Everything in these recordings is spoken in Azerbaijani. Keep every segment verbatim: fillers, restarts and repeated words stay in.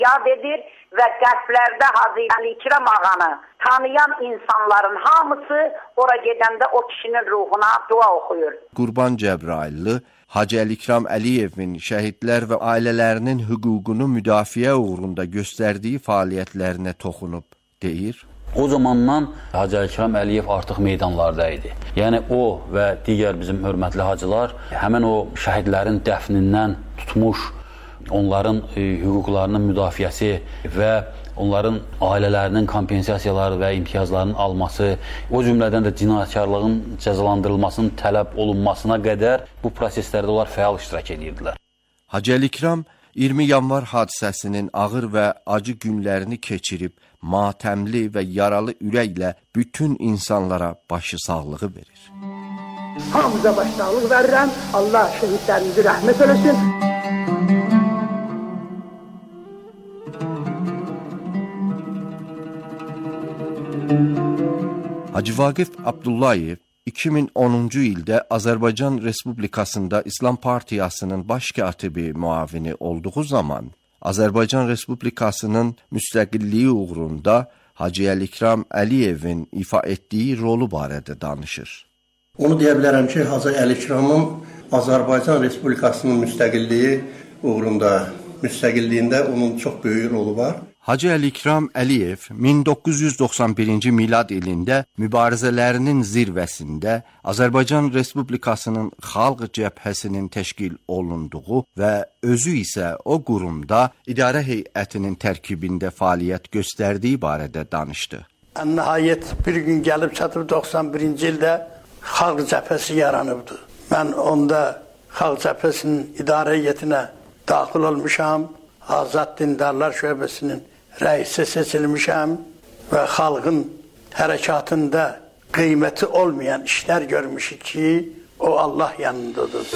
yad edir və qəlblərdə Hacı Əlikram ağanı tanıyan insanların hamısı ora gedəndə o kişinin ruhuna dua oxuyur. Qurban Cəbrayıllı Hacı Əlikram Əliyevin şəhidlər və ailələrinin hüququnu müdafiə uğrunda göstərdiyi fəaliyyətlərinə toxunub, deyir. O zamandan Hacı Əlikram Əliyev artıq meydanlarda idi. Yəni o və digər bizim hörmətli hacılar həmin o şəhidlərin dəfnindən tutmuş, onların e, hüquqlarının müdafiəsi və onların ailələrinin kompensasiyaları və imtiyazlarının alması, o cümlədən də cinayətkarlığın cəzalandırılmasının tələb olunmasına qədər bu proseslərdə onlar fəal iştirak edirdilər. Hacı Əlikram iyirmi yanvar hadisəsinin ağır və acı günlərini keçirib, matəmli və yaralı ürəklə bütün insanlara başı sağlığı verir. Hamıza baş sağlıq verirəm, Allah şəhidlərimizi rəhmət eləsin. Hacı Vaqif Abdullayev iki min onuncu ildə Azərbaycan Respublikasında İslam Partiyasının baş katibi müavini olduğu zaman Azərbaycan Respublikasının müstəqilliyi uğrunda Hacı Əlikram Əliyevin ifa etdiyi rolu barədə danışır. Onu deyə bilərəm ki, Hacı Əlikramın Azərbaycan Respublikasının müstəqilliyi uğrunda, müstəqilliyində onun çox böyük rolu var. Hacı Əlikram Əliyev min doqquz yüz doxsan birinci milad ilində mübarizələrinin zirvəsində Azərbaycan Respublikasının Xalq Cəbhəsinin təşkil olunduğu və özü isə o qurumda idarə heyətinin tərkibində fəaliyyət göstərdiyi barədə danışdı. Nəhayət bir gün gəlib çatıb doxsan birinci ildə Xalq Cəbhəsi yaranıbdı. Mən onda Xalq Cəbhəsinin idarə heyətinə daxil olmuşam. Azad Dindarlar Şöbəsinin rəisi seçilmişəm və xalqın hərəkatında qiyməti olmayan işlər görmüşük ki, o Allah yanındadır.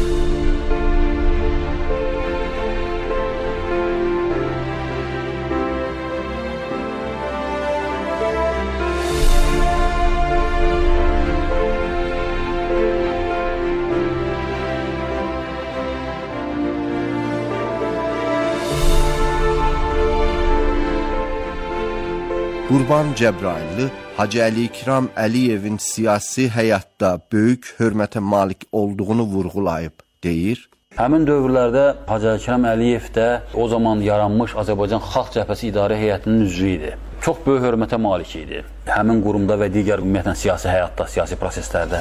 Qurban Cəbrayıllı Hacı Əlikram Əliyevin siyasi həyatda böyük hörmətə malik olduğunu vurğulayıb, deyir. Həmin dövrlərdə Hacı Əlikram Əliyev də o zaman yaranmış Azərbaycan Xalq Cəbhəsi idarə heyətinin üzvü idi. Çox böyük hörmətə malik idi. Həmin qurumda və digər ümumiyyətlə siyasi həyatda, siyasi proseslərdə.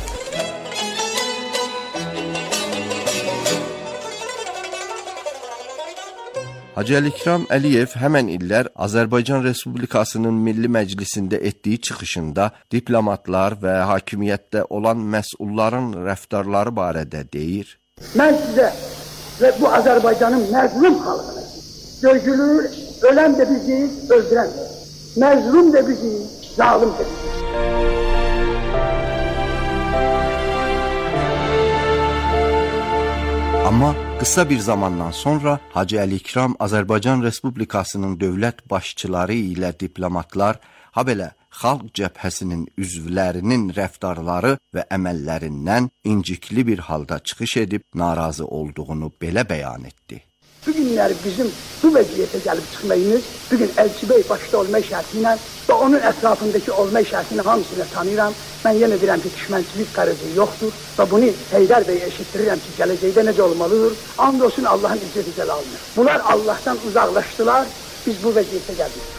Hacı Əlikram Əliyev həmən illər Azərbaycan Respublikasının Milli Məclisində etdiyi çıxışında diplomatlar və hakimiyyətdə olan məsulların rəftarları barədə deyir. Mən sizə və bu Azərbaycanın məzlum xalqını dögülür, ölən də bizi, öldürən də, məzlum da bizi, zalim da bizi. Amma qısa bir zamandan sonra Hacı Əlikram Azərbaycan Respublikasının dövlət başçıları ilə diplomatlar, ha belə Xalq Cəbhəsinin üzvlərinin rəftarları və əməllərindən incikli bir halda çıxış edib narazı olduğunu belə bəyan etdi. Bu günlər bizim bu vəziyyətə gəlib çıxmayımız, bugün Elçibəy başda olma şərti ilə və onun ətrafındakı olma şərtini hamısını tanıyıram. Mən yenə deyirəm ki, düşmənçilik qərəzi yoxdur və bunu Heydər Bəyə eşitdirirəm ki, gələcəkdə necə olmalıdır? And olsun Allahın izzəti cəlalına. Bunlar Allahdan uzaqlaşdılar, biz bu vəziyyətə gəldik.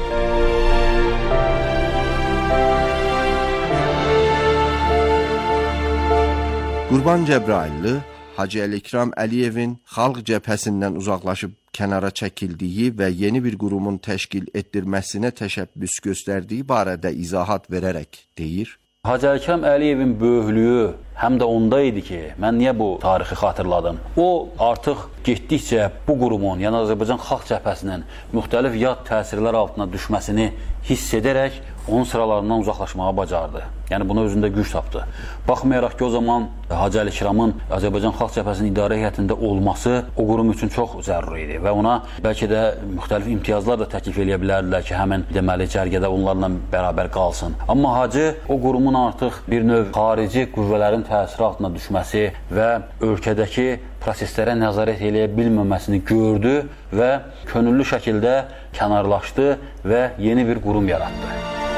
Qurban Cəbrayıllı Hacı Əlikram Əliyevin Xalq Cəbhəsindən uzaqlaşıb kənara çəkildiyi və yeni bir qurumun təşkil etdirməsinə təşəbbüs göstərdiyi barədə izahat verərək deyir. Hacı Əlikram Əliyevin böyüklüyü həm də onda idi ki, mən niyə bu tarixi xatırladım? O artıq getdikcə bu qurumun, yəni Azərbaycan Xalq Cəbhəsinin müxtəlif yad təsirlər altına düşməsini hiss edərək onun sıralarından uzaqlaşmağa bacardı. Yəni buna özündə güc tapdı. Baxmayaraq ki, o zaman Hacı Əlikramın Azərbaycan Xalq Cəbhəsinin idarə heyətində olması o qurum üçün çox zəruri idi və ona bəlkə də müxtəlif imtiyazlar da təklif edə bilərdilər ki, həmin deməli cərgədə onlarla bərabər qalsın. Amma Hacı o qurumun artıq bir növ xarici qüvvələrin təsiri altına düşməsi və ölkədəki proseslərə nəzarət eləyə bilməməsini gördü və könüllü şəkildə kənarlaşdı və yeni bir qurum yaratdı.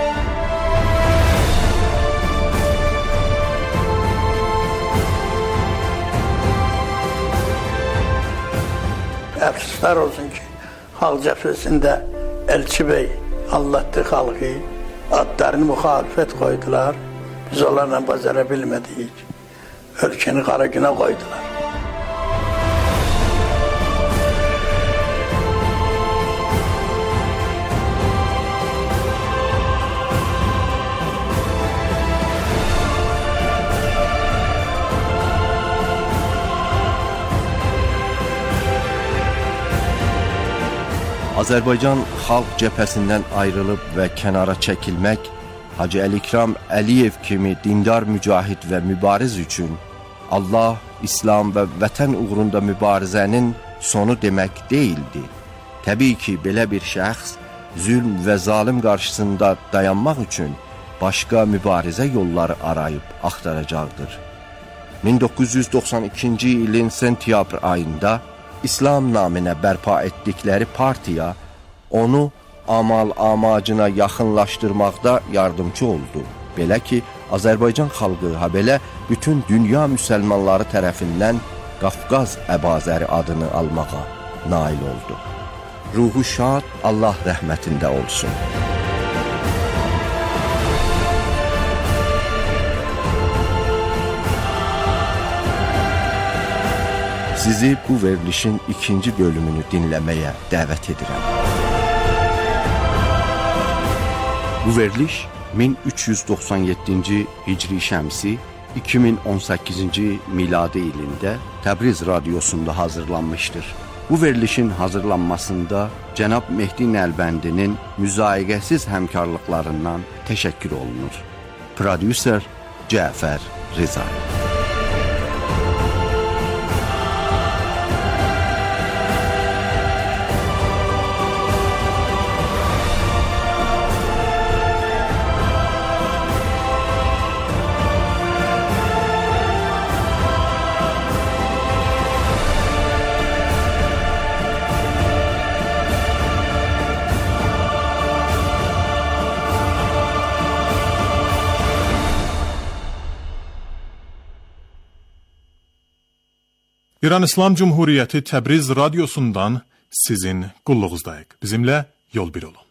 Əfsuslar olsun ki, Xalq Cəbhəsində Elçi bəy anlatdı xalqı, adlarını müxalifət qoydular, biz onlarla bacara bilmədik, ölkəni qara günə qoydular. Azərbaycan Xalq Cəbhəsindən ayrılıb və kənara çəkilmək Hacı Əlikram Əliyev kimi dindar mücahid və mübariz üçün Allah, İslam və vətən uğrunda mübarizənin sonu demək deyildi. Təbii ki, belə bir şəxs zülm və zalim qarşısında dayanmaq üçün başqa mübarizə yolları arayıb axtaracaqdır. min doqquz yüz doxsan ikinci ilin sentyabr ayında İslam naminə bərpa etdikləri partiya onu amal amacına yaxınlaşdırmaqda yardımcı oldu. Belə ki, Azərbaycan xalqı, habelə bütün dünya müsəlmanları tərəfindən Qafqaz Əbazəri adını almağa nail oldu. Ruhu şad, Allah rəhmətində olsun. Sizi bu verilişin ikinci bölümünü dinləməyə dəvət edirəm. Bu veriliş min üç yüz doxsan yeddinci Hicri Şəmsi iki min on səkkizinci miladi ilində Təbriz Radiosunda hazırlanmışdır. Bu verilişin hazırlanmasında cənab Mehdi Nəlbəndinin müzayiqəsiz həmkarlıqlarından təşəkkür olunur. Prodüser Cəfər Rıza. İran İslam Cumhuriyeti Təbriz Radyosundan sizin qulluğuzdayıq. Bizimlə yol bir olun.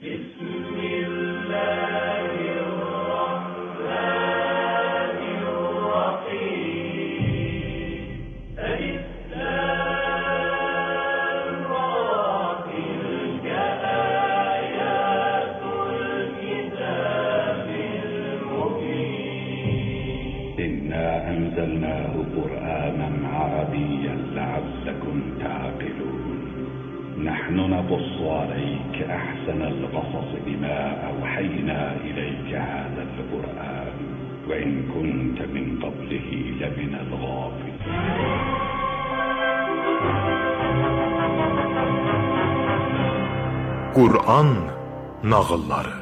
نحن نقص عليك أحسن القصص بما أوحينا إليك هذا القرآن وإن كنت من قبله لمن الغافلين. Qur'an nağılları.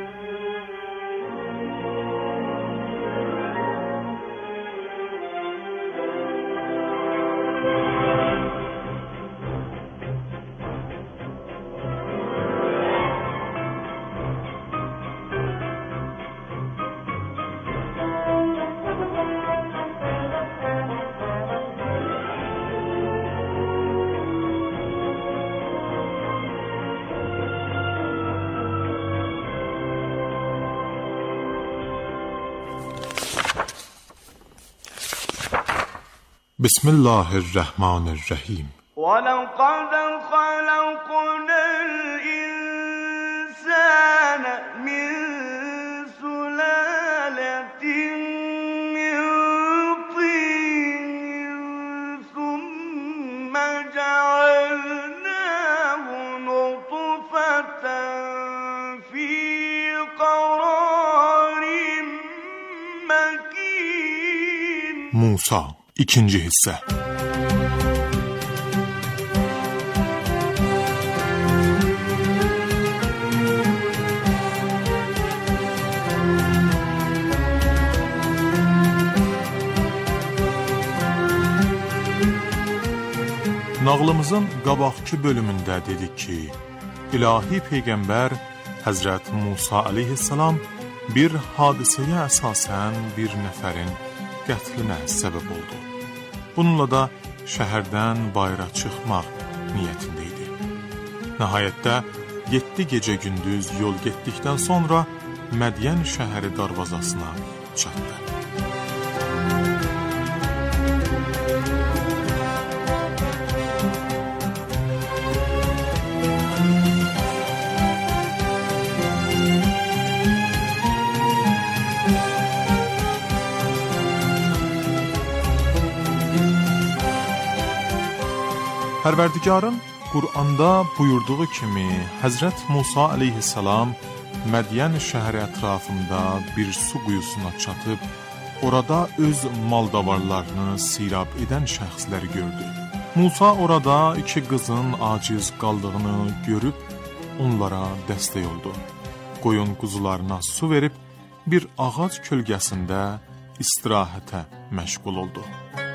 Bismillahirrahmanirrahim. وَلَقَدْ خَلَقْنَا الْإِنسَانَ مِنْ سُلَالَةٍ مِنْ طِينٍ ثُمَّ جَعَلْنَاهُ نُطْفَةً فِي قَرَارٍ مَكِينٍ. Musa İkinci hissə. Nağlımızın qabaqçı bölümündə dedik ki, ilahi Peyğəmbər Həzrət Musa aleyhissalam bir hadisəyə əsasən bir nəfərin qətlinə səbəb oldu. Bununla da şəhərdən bayıra çıxmaq niyyətində idi. Nəhayətdə yeddi gecə gündüz yol getdikdən sonra Mədiyən şəhəri darvazasına çatdı. Pərverdigarın Qur'anda buyurduğu kimi Həzrət Musa aleyhissalam Mədiyən şəhəri ətrafında bir su quyusuna çatıb, orada öz maldavarlarını sirab edən şəxsləri gördü. Musa orada iki qızın aciz qaldığını görüb, onlara dəstək oldu. Qoyun quzularına su verib, bir ağac kölgəsində istirahətə məşğul oldu.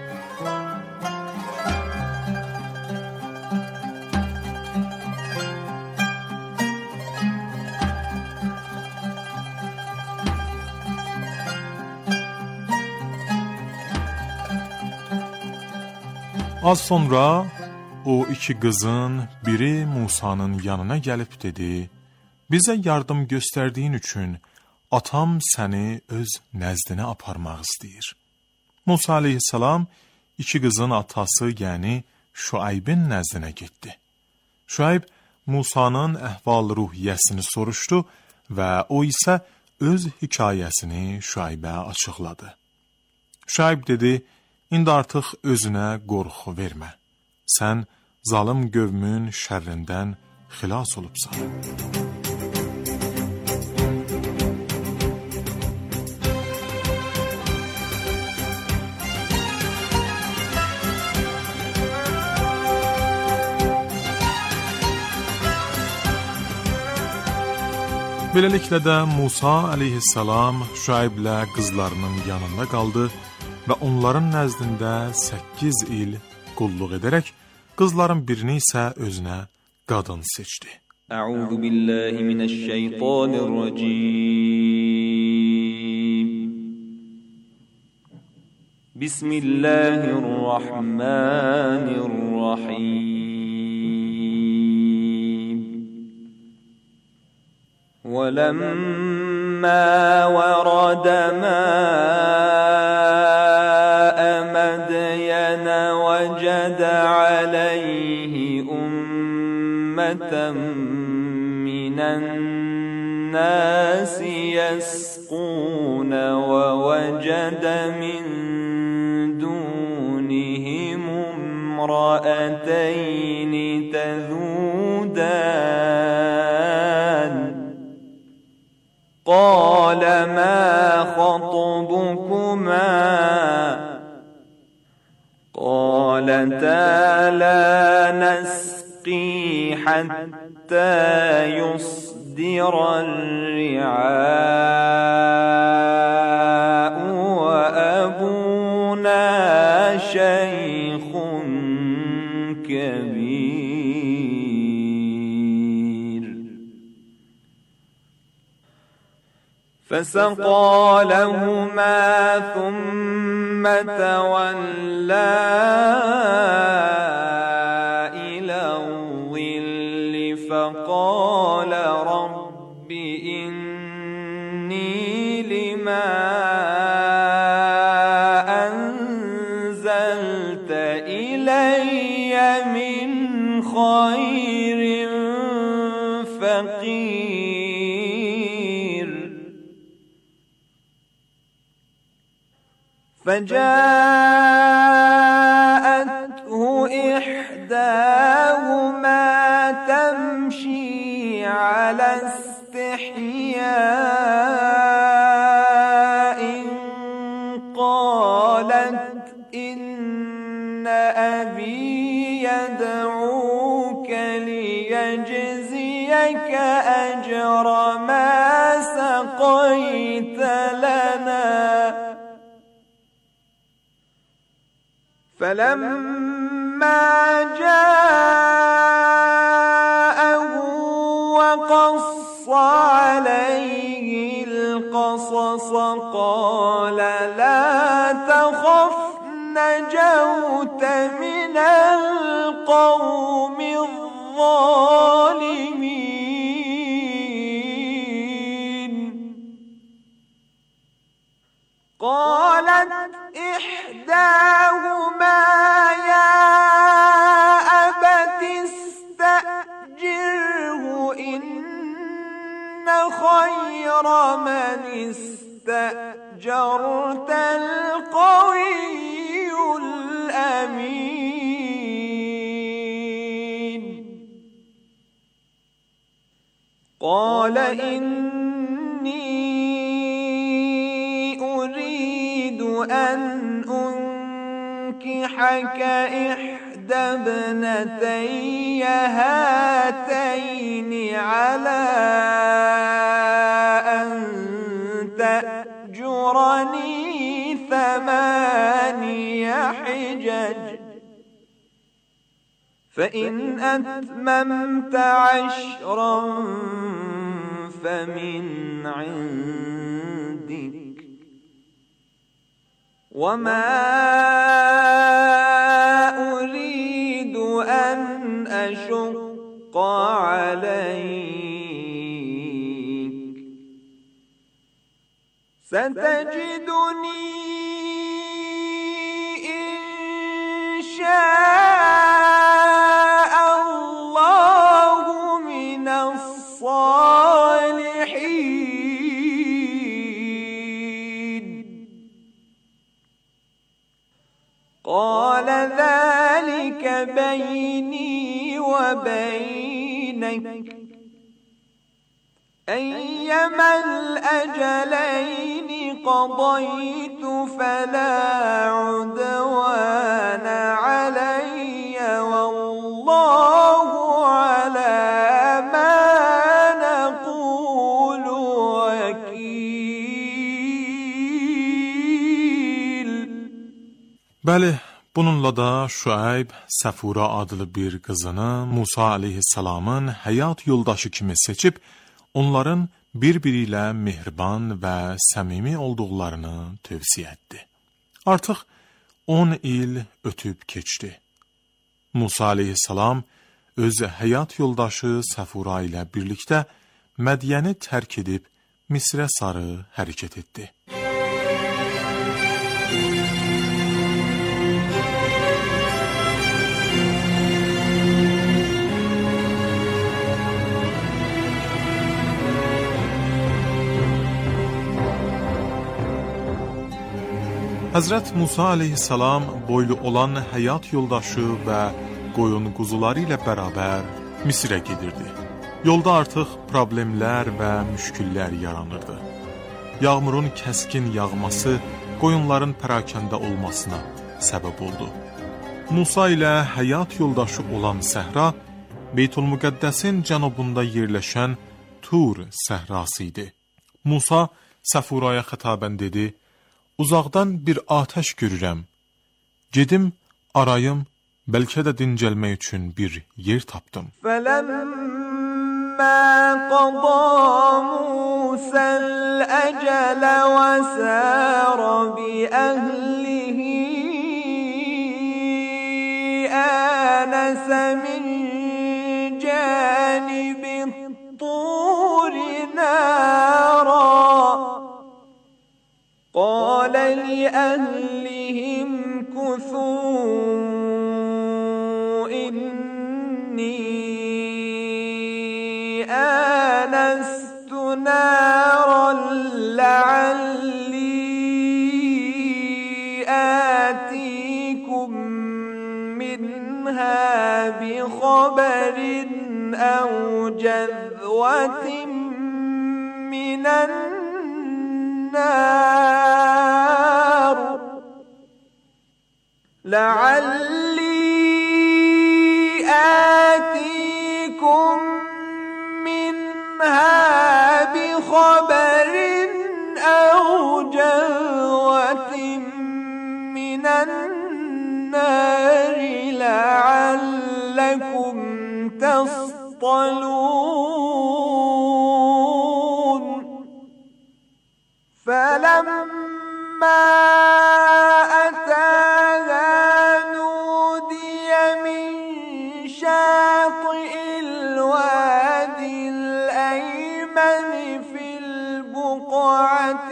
Az sonra o iki qızın biri Musanın yanına gəlib dedi, bizə yardım göstərdiyin üçün atam səni öz nəzdinə aparmaq istəyir. Musa aleyhissalam iki qızın atası, yəni Şuaybin nəzdinə getdi. Şuayb Musanın əhval-ruhiyyəsini soruşdu və o isə öz hekayəsini Şuaybə açıqladı. Şuayb dedi, İndi artıq özünə qorxu vermə. Sən zalım qövmün şərrindən xilas olubsan. Beləliklə də Musa aleyhissalam Şuayblə qızlarının yanında qaldı və onların nəzdində səkkiz il qulluq edərək qızların birini isə özünə qadın seçdi. Əuzu billahi minəşşeytanirracim. Bismillahirrahmanirrahim. وَلَمَّا وَرَدَ مَاءَ مَدْيَنَ وَجَدَ عَلَيْهِ أُمَّةً مِّنَ النَّاسِ يَسْقُونَ وَوَجَدَ مِن دُونِهِمُ امْرَأَتَيْنِ تَذُودَانِ قال ما خطبكما قالتا لا نسقي حتى يصدر الرعاء وأبونا شيخ كبير فسقى لهما ثم تولى إلى الظل فقال رب إني لما أنزلت إلي من خير فقير فجاءته إحداهما تمشي على استحياء قالت إن أبي يدعوك ليجزيك أجر ما سقيت لنا فلما جاءه وقص عليه القصص قال لا تخف نجوت من القوم الظالمين. قالت إحداهما يا أبت استأجره إن خير من استأجرت القوي الأمين. قال إني أريد أن أنكحك إحدى ابنتي هاتين على أن تأجرني ثماني حجج فإن أتممت عشرا فمن عندك وما أريد أن أشق عليك ستجدني إن شاء الله من الصالحين. قال ذلك بيني وبينك أيما الأجلين قضيت فلا عدوان علي والله على ما نقول وكيل. Bəli, bununla da Şuayb Səfura adlı bir qızını Musa aleyhissalamın həyat yoldaşı kimi seçib, onların bir-biri ilə mehriban və səmimi olduqlarını tövsiyə etdi. Artıq on il ötüb keçdi. Musa aleyhissalam öz həyat yoldaşı Səfura ilə birlikdə Mədyəni tərk edib Misrə sarı hərəkət etdi. Həzrət Musa aleyhissalam boylu olan həyat yoldaşı və qoyun quzuları ilə bərabər Misrə gedirdi. Yolda artıq problemlər və müşkillər yaranırdı. Yağmurun kəskin yağması qoyunların pərakəndə olmasına səbəb oldu. Musa ilə həyat yoldaşı olan səhra Beytülmüqəddəsin cənubunda yerləşən Tur səhrası idi. Musa Səfuraya xitabən dedi: Uzaqdan bir atəş görürəm. Gedim, arayım, bəlkə də dincəlmək üçün bir yer tapdım. فَلَمَّا قَضَى مُوسَى الْأَجَلَ وَسَارَ بِأَهْلِهِ آنَسَ مِنْ جَانِبِ الطُّورِ نَارًا قال لأهلهم كثوا إني آنست نارا لعلي آتيكم منها بخبر أو جذوة من النار لعلي آتيكم منها بخبر أو جذوة من النار لعلي يعقلون فلما أتاها نودي من شاطئ الوادي الأيمن في البقعة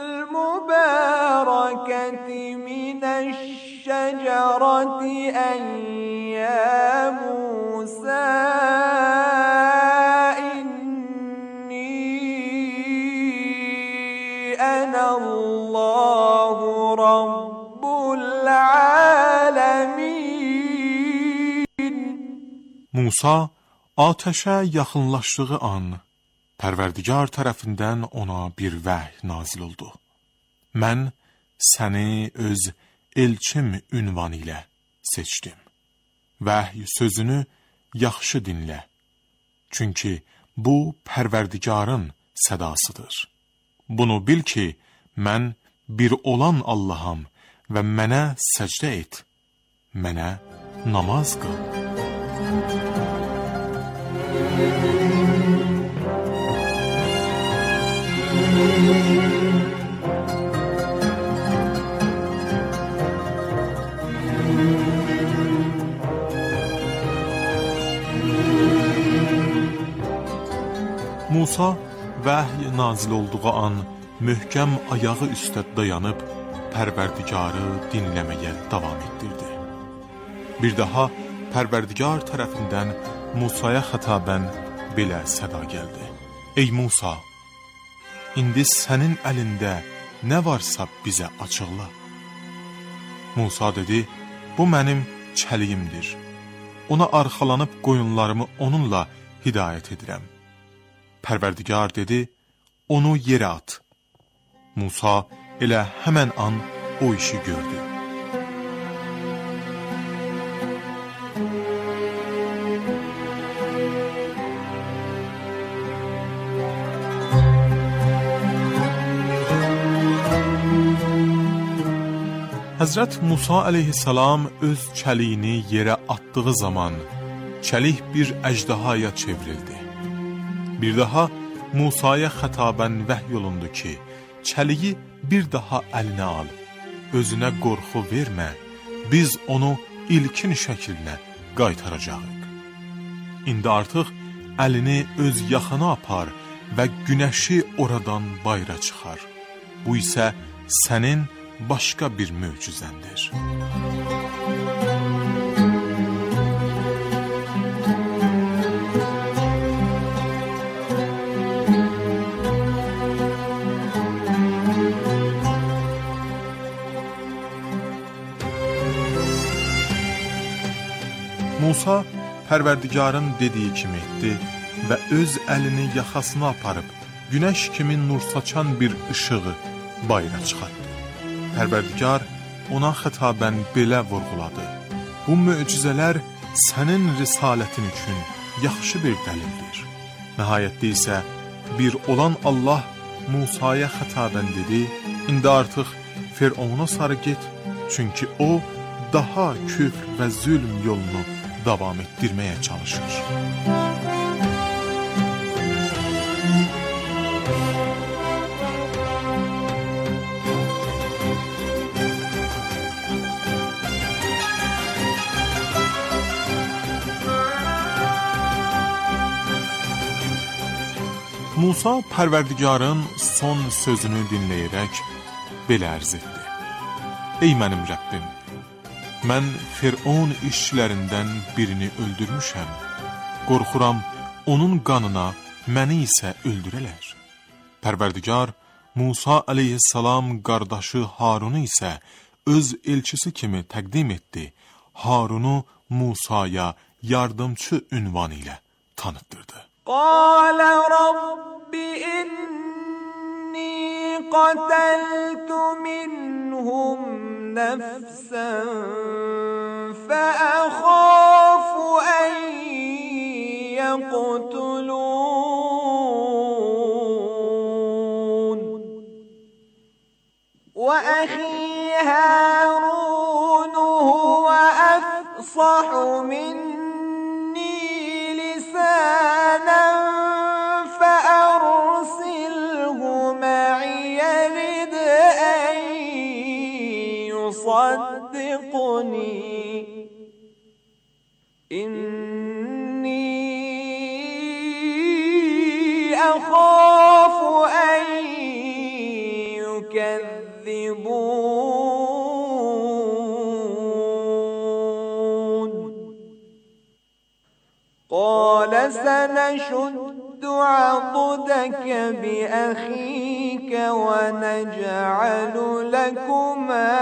المباركة من الشجرة أن يا موسى إني أنا الله رب العالمين. Musa ateşə yaxınlaşdığı an Pərverdigar tərəfindən ona bir vəhy nazil oldu. Mən səni öz elçim ünvanı ilə seçdim. Vəhy sözünü yaxşı dinlə. Çünki bu Pərverdigarın sədasıdır. Bunu bil ki, mən bir olan Allaham və mənə səcdə et. Mənə namaz qıl. Musa vəhy nazil olduğu an möhkəm ayağı üstə dayanıb Pərverdigarı dinləməyə davam etdirdi. Bir daha Pərverdigar tərəfindən Musaya xətabən belə səda gəldi. Ey Musa, indi sənin əlində nə varsa bizə açıqla. Musa dedi, bu mənim çəliyimdir. Ona arxalanıb qoyunlarımı onunla hidayət edirəm. Pərverdigar dedi, onu yerə at. Musa elə həmən an o işi gördü. Həzrət Musa əleyhissalam öz çəliyini yerə atdığı zaman çəlik bir əjdahaya çevrildi. Bir daha Musaya xətabən vəhy olundu ki, çəliyi bir daha əlinə al, özünə qorxu vermə, biz onu ilkin şəklinə qaytaracağıq. İndi artıq əlini öz yaxına apar və günəşi oradan bayra çıxar. Bu isə sənin başqa bir möcüzəndir. Musa Pərverdigarın dediyi kimi etdi və öz əlini yaxasına aparıb günəş kimi nur saçan bir işığı bayra çıxartdı. Pərverdigar ona xətabən belə vurğuladı. Bu möcüzələr sənin risalətin üçün yaxşı bir dəlildir. Nəhayətdə isə bir olan Allah Musaya xətabən dedi, indi artıq Firavuna sarı get, çünki o daha küfr və zülm yolunu davam etdirməyə çalışır. Musa Pərverdigarın son sözünü dinləyərək belə ərz etdi. Ey mənim Rəbbim, mən Firavun işçilərindən birini öldürmüşəm. Qorxuram, onun qanına məni isə öldürələr. Pərverdigar Musa əleyhissalam qardaşı Harunu isə öz elçisi kimi təqdim etdi. Harunu Musaya yardımçı ünvanı ilə tanıtdırdı. قال رب إني قتلت منهم نفسا فأخاف أن يقتلون وأخي هارون هو أفصح مني لسانا إني أخاف أن يكذبون قال سنشد عضدك بأخيك ونجعل لكما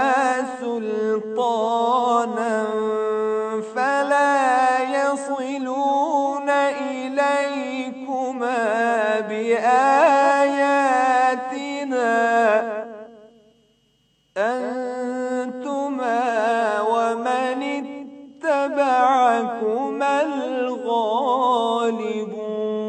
سلطانا فلا يصلون إليكما بآياتنا أنتما ومن اتبعكما الغالبون.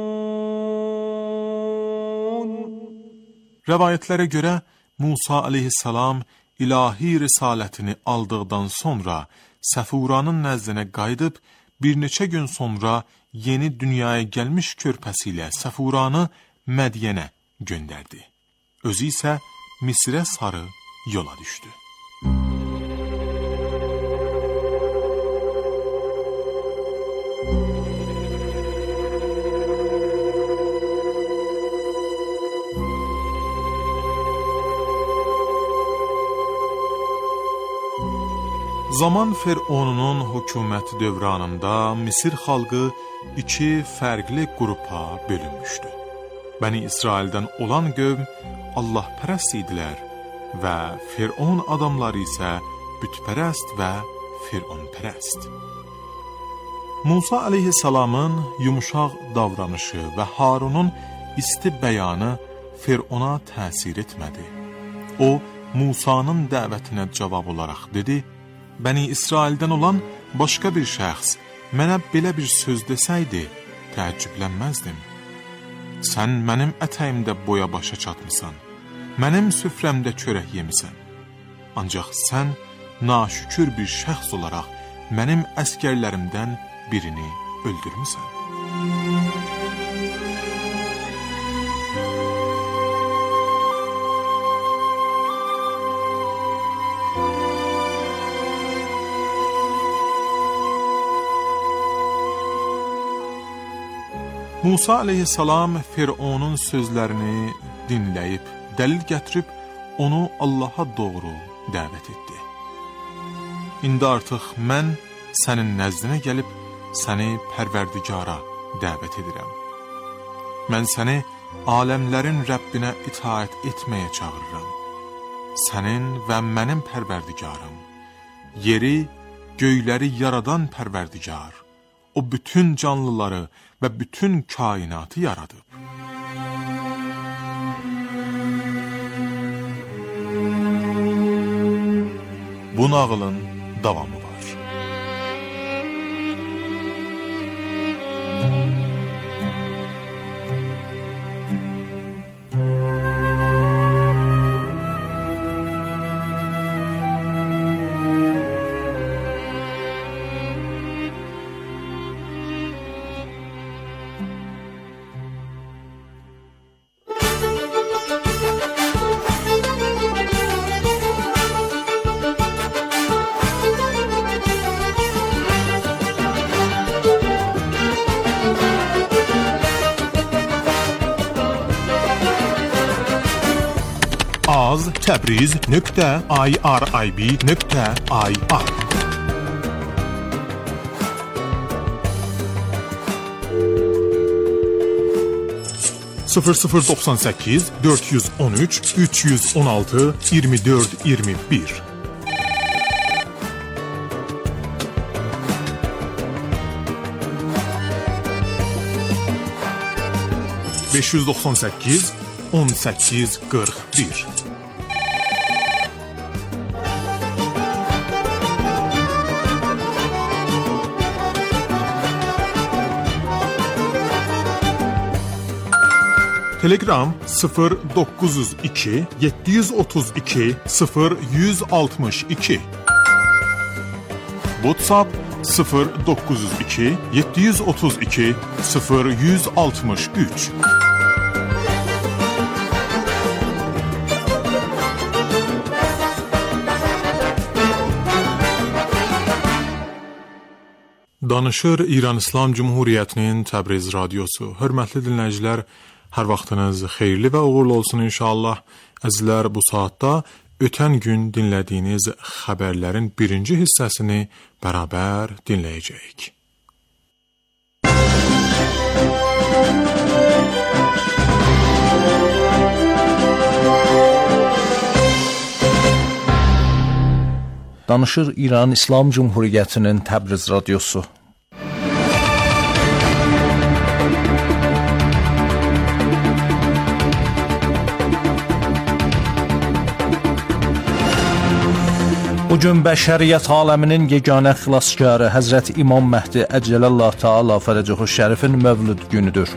Rəvayətlərə görə Musa aleyhissalam ilahi risalətini aldıqdan sonra Səfuranın nəzdinə qayıdıb, bir neçə gün sonra yeni dünyaya gəlmiş körpəsi ilə Səfuranı Mədyənə göndərdi. Özü isə Misrə sarı yola düşdü. Zaman Fironunun hökuməti dövranında Misir xalqı iki fərqli qrupa bölünmüşdü. Bəni İsraildən olan qövm Allahpərəst idilər və Firon adamları isə bütpərəst və Fironpərəst. Musa aleyhissalamın yumuşaq davranışı və Harunun isti bəyanı Firona təsir etmədi. O, Musanın dəvətinə cavab olaraq dedi: Bəni İsraildən olan başqa bir şəxs mənə belə bir söz desəydi, təəccüblənməzdim. Sən mənim ətəyimdə boya başa çatmısan, mənim süfrəmdə çörək yemisən. Ancaq sən naşükür bir şəxs olaraq mənim əskərlərimdən birini öldürmüsən. Musa aleyhissalam Fironun sözlərini dinləyib, dəlil gətirib, onu Allaha doğru dəvət etdi. İndi artıq mən sənin nəzdinə gəlib, səni Pərverdigara dəvət edirəm. Mən səni aləmlərin Rəbbinə itaət etməyə çağırıram. Sənin və mənim Pərverdigarım, yeri, göyləri yaradan Pərverdigar, o bütün canlıları və bütün kainatı yaradıb. Bu nağılın davamı var. az təbriz nöqtə irib nöqtə ir sıfır sıfır doxsan səkkiz dörd yüz on üç üç yüz on altı iyirmi dörd iyirmi bir beş yüz doxsan səkkiz on səkkiz qırx bir Telegram sıfır doqquz yüz iki yeddi yüz otuz iki sıfır yüz altmış iki WhatsApp sıfır doqquz yüz iki yeddi yüz otuz iki sıfır yüz altmış üç Danışır İran İslam Cumhuriyyətinin Təbriz radiosu. Hörmətli dinləyicilər, hər vaxtınız xeyirli və uğurlu olsun inşallah. Əzizlər, bu saatda ötən gün dinlədiyiniz xəbərlərin birinci hissəsini bərabər dinləyəcəyik. Danışır İran İslam Cumhuriyyətinin Təbriz radiosu. Bugün bəşəriyyət aləminin yeganə xilaskarı Həzrət İmam Məhdi Əcələllah Teala Fərəcəhu Şərifin mövlud günüdür.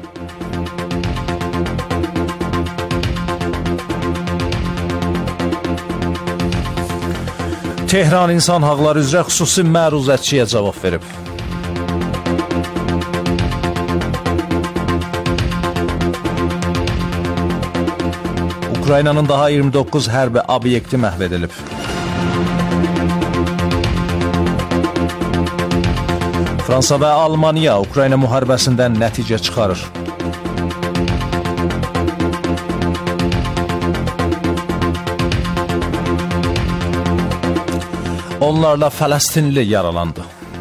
Tehran insan haqları üzrə xüsusi məruzətçiyə cavab verib. Ukraynanın daha iyirmi doqquz hərbi obyekti məhv edilib. Fransa və Almaniya Ukrayna müharibəsindən nəticə çıxarır. Onlarla Fələstinli yaralandı.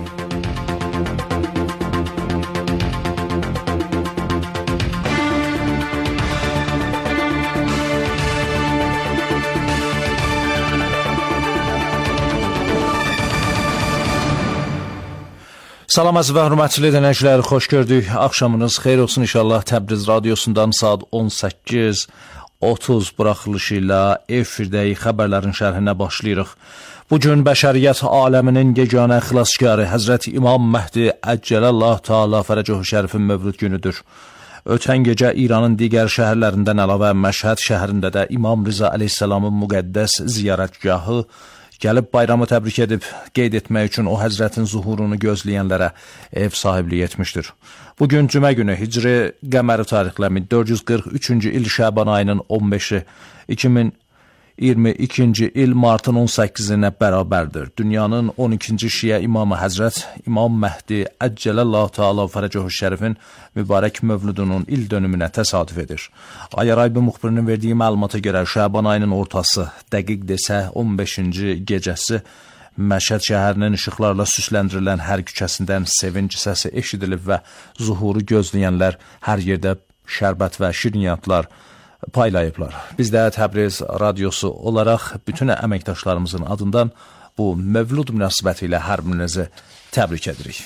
Salam əziz və hörmətli dinləyicilər, xoş gördük. Axşamınız xeyir olsun inşallah. Təbriz radiosundan saat on səkkiz otuz buraxılışı ilə efirdəyi xəbərlərin şərhinə başlayırıq. Bugün bəşəriyyət aləminin yeganə xilaskarı Həzrət İmam Məhdi Əcələllah Teala Fərəcəhu Şərifin mövlud günüdür. Ötən gecə İranın digər şəhərlərindən əlavə Məşhəd şəhərində də İmam Rza əleyhissalamın müqəddəs ziyarətgahı gəlib bayramı təbrik edib, qeyd etmək üçün o həzrətin zuhurunu gözləyənlərə ev sahibliyi etmişdir. Bugün cümə günü Hicri qəməri tarixlə min dörd yüz qırx üçüncü il Şəban ayının on beşi iki min iyirmi ikinci il martın on səkkizinə bərabərdir. Dünyanın on ikinci şiə imamı Həzrət İmam Məhdi Əcələllah Teala Fərəcəhu Şərifin mübarək mövludunun il dönümünə təsadüf edir. Ayaraybi müxbirinin verdiyi məlumata görə Şəban ayının ortası, dəqiq desə on beşinci gecəsi Məşhəd şəhərinin işıqlarla süsləndirilən hər küçəsindən sevinc səsi eşidilib və zuhuru gözləyənlər hər yerdə şərbət və şirniyyatlar paylayıblar. Biz də Təbriz radiosu olaraq bütün əməkdaşlarımızın adından bu mövlud münasibəti ilə hər birinizi təbrik edirik.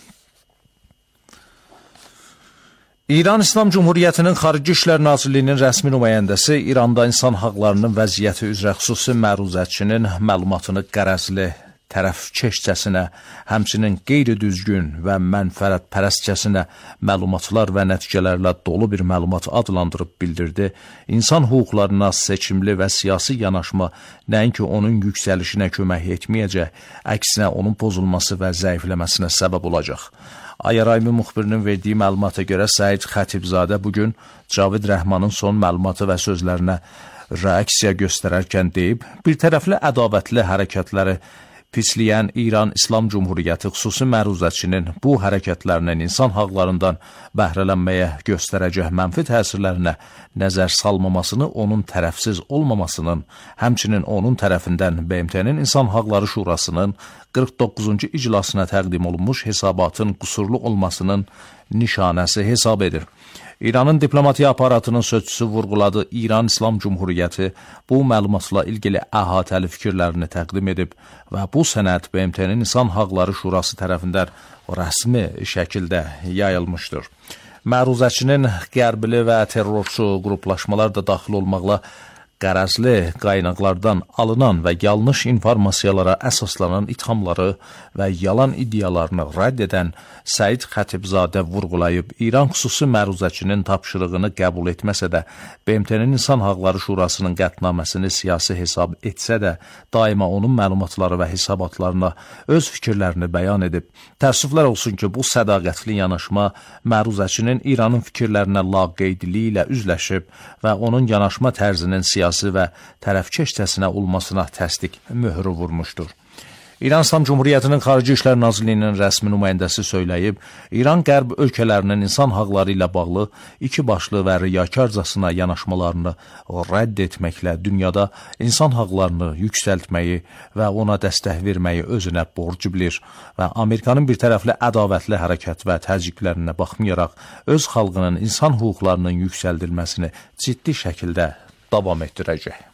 İran İslam Cumhuriyyətinin Xarici İşlər Nazirliyinin rəsmi nümayəndəsi İranda insan haqlarının vəziyyəti üzrə xüsusi məruzətçinin məlumatını qərəzli, tərəfkeşcəsinə, həmçinin qeyri-düzgün və mənfəətpərəstcəsinə məlumatlar və nəticələrlə dolu bir məlumat adlandırıb bildirdi. İnsan hüquqlarına seçimli və siyasi yanaşma nəinki onun yüksəlişinə kömək etməyəcək, əksinə onun pozulması və zəifləməsinə səbəb olacaq. Ayaraymi müxbirinin verdiyi məlumata görə Səid Xətibzadə bugün Cavid Rəhmanın son məlumatı və sözlərinə reaksiya göstərərkən deyib, bir tərəfli ədavətli hərəkətləri pisləyən İran İslam Cumhuriyyəti xüsusi məruzətçinin bu hərəkətlərinin insan haqlarından bəhrələnməyə göstərəcək mənfi təsirlərinə nəzər salmamasını, onun tərəfsiz olmamasının, həmçinin onun tərəfindən B M T-nin İnsan Haqları Şurasının qırx doqquzuncu iclasına təqdim olunmuş hesabatın qüsurlu olmasının nişanəsi hesab edir. İranın diplomatiya aparatının sözçüsü vurğuladı, İran İslam Cumhuriyyəti bu məlumatla ilgili əhatəli fikirlərini təqdim edib və bu sənəd B M T-nin İnsan Haqları Şurası tərəfindən rəsmi şəkildə yayılmışdır. Məruzəçinin qərbili və terrorçu qruplaşmalar da daxil olmaqla qərəzli qaynaqlardan alınan və yanlış informasiyalara əsaslanan ithamları və yalan iddialarını rədd edən Səid Xətibzadə vurğulayıb, İran xüsusi məruzəçinin tapşırığını qəbul etməsə də, B M T-nin İnsan Haqları Şurasının qətnaməsini siyasi hesab etsə də, daima onun məlumatları və hesabatlarına öz fikirlərini bəyan edib. Təəssüflər olsun ki, bu sədaqətli yanaşma məruzəçinin İranın fikirlərinə laqeydliyi ilə üzləşib və onun yanaşma tərzinin siyasi və tərəfkeşcəsinə olmasına təsdiq möhrü vurmuşdur. İran İslam Cumhuriyyətinin Xarici İşlər Nazirliyinin rəsmi nümayəndəsi söyləyib, İran qərb ölkələrinin insan haqları ilə bağlı iki başlı və riyakarcasına yanaşmalarını rədd etməklə dünyada insan haqlarını yüksəltməyi və ona dəstək verməyi özünə borc bilir və Amerikanın bir tərəfli ədavətli hərəkət və təzyiqlərinə baxmayaraq öz xalqının insan hüquqlarının yüksəldilməsini ciddi şəkildə davam etdirəcək.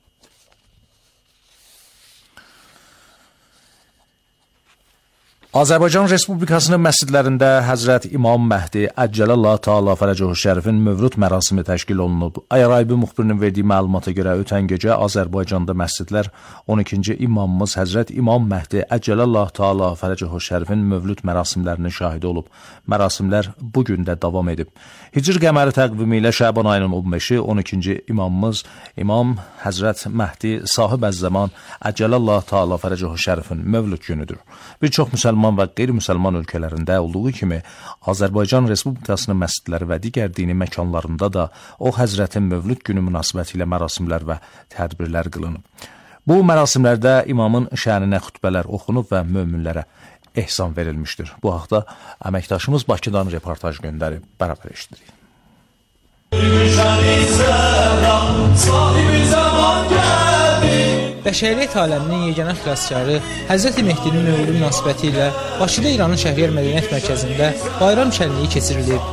Azərbaycan Respublikasının məscidlərində Həzrət İmam Məhdi Əccələllāhu Təala Fərəcəhu Şərifin mövlud mərasimi təşkil olunub. Ayaraybi müxbirinin verdiyi məlumata görə ötən gecə Azərbaycanda məscidlər on ikinci imamımız Həzrət İmam Məhdi Əccələllāhu Təala Fərəcəhu Şərifin mövlud mərasimlərinin şahidi olub. Mərasimlər bu gün də davam edib. Hicr qəməri təqvimi ilə Şəban ayının on beşi on ikinci imamımız İmam Həzrət Məhdi Sahib Əz-Zaman Əccələllāhu Təala Fərəcəhu Şərifin mövlud günüdür. Bir çox müsəlman və qeyri-müsəlman ölkələrində olduğu kimi Azərbaycan Respublikasının məscidləri və digər dini məkanlarında da o Həzrətin mövlud günü münasibəti ilə mərasimlər və tədbirlər qılınıb. Bu mərasimlərdə imamın şəninə xütbələr oxunub və möminlərə ehsan verilmişdir. Bu haqda əməkdaşımız Bakıdan reportaj göndərib, bərabər eşidirik. Bəşəriyyət aləminin yeganə xilaskarı Həzrəti Mehdinin mövlüdü münasibəti ilə Bakıda İranın Şəhriyar Mədəniyyət Mərkəzində bayram şənliyi keçirilib.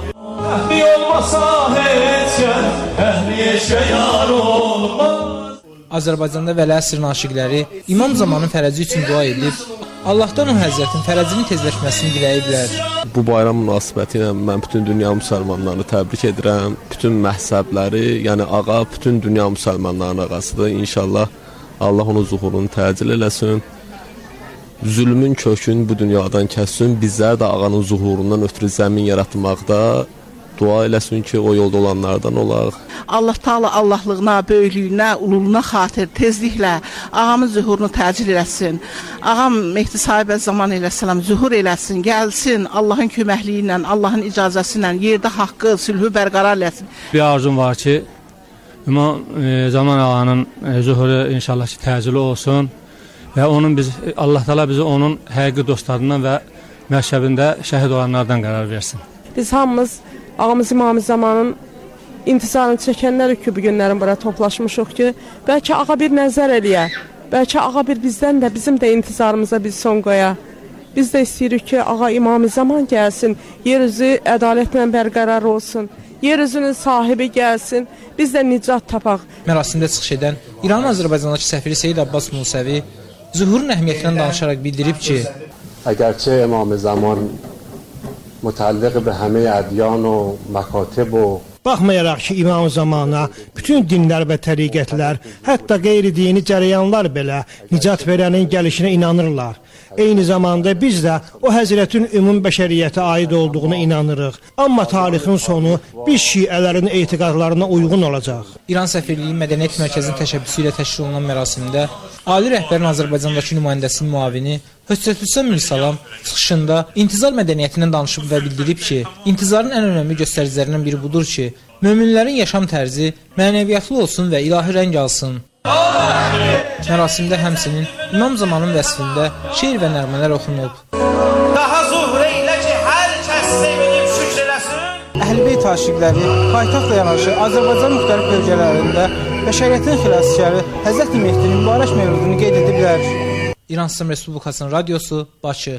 Azərbaycanda Vəli-əsr naşiqləri İmam Zamanın fərəci üçün dua edib, Allahdan o Həzrətin fərəcinin tezləşməsini diləyiblər. Bu bayram münasibəti ilə mən bütün dünya müsəlmanlarını təbrik edirəm. Bütün məhzəbləri, yəni ağa bütün dünya müsəlmanlarının ağasıdır. İnşallah Allah onun zuhurunu təcil eləsin. Zülmün kökünü bu dünyadan kəssin. Bizlər də ağanın zuhurundan ötürü zəmin yaratmaqda dua eləsin ki, o yolda olanlardan olaq. Allah Taala Allahlığına, böyüklüyünə, ululuğuna xatir tezliklə ağamın zuhurunu təcil eləsin. Ağam Mehdi Sahib Əz-Zaman eləsələm zuhur eləsin, gəlsin Allahın köməkliyi ilə, Allahın icazəsi ilə yerdə haqqı, sülhü bərqərar eləsin. Bir arzum var ki, İmam e, Zaman ağanın e, zuhuru inşallah ki, təcili olsun və onun biz Allah Taala bizi onun həqiqi dostlarından və məşəbində şəhid olanlardan qərar versin. Biz hamımız ağamız İmam Zamanın intizarını çəkənlər ki, bu günlərin bura toplaşmışıq ki, bəlkə ağa bir nəzər eləyə, bəlkə ağa bir bizdən də bizim də intizarımıza bir son qoya. Biz də istəyirik ki, ağa İmam Zaman gəlsin, yer üzü ədalətlə bərqərar olsun. Yer üzünün sahibi gəlsin, biz də nicat tapaq. Mərasimdə çıxış edən İranın Azərbaycandakı səfiri Seyid Abbas Musəvi zuhurun əhəmiyyətindən danışaraq bildirib ki, اگرچه امام زمان متعلق به همه ادیان و مکاتب و Baxmayaraq ki, İmam Zamana bütün dinlər və təriqətlər, hətta qeyri-dini cərəyanlar belə nicat verənin gəlişinə inanırlar. Eyni zamanda biz də o Həzrətin ümum bəşəriyyətə aid olduğuna inanırıq. Amma tarixin sonu biz şiələrin etiqadlarına uyğun olacaq. İran Səfirliyi Mədəniyyət Mərkəzinin təşəbbüsü ilə təşkil olunan mərasimdə Ali rəhbərin Azərbaycandakı nümayəndəsinin müavini Hössət Hüseyn Mirsalam çıxışında intizar mədəniyyətindən danışıb və bildirib ki, intizarın ən önəmli göstəricilərindən biri budur ki, möminlərin yaşam tərzi mənəviyyatlı olsun və ilahi rəng alsın. Mərasimdə həmçinin İmam Zamanın vəsfində şeir və nəğmələr oxunub. Daha zuhr eylə ki, hər kəs sevinib şükr eləsin. Əhl-Beyt aşiqləri paytaxtla yanaşı Azərbaycan müxtəlif bölgələrində bəşəriyyətin xilaskarı Həzrəti Mehdinin mübarək mövludunu qeyd ediblər. İran İslam Respublikasının radiosu, Bakı.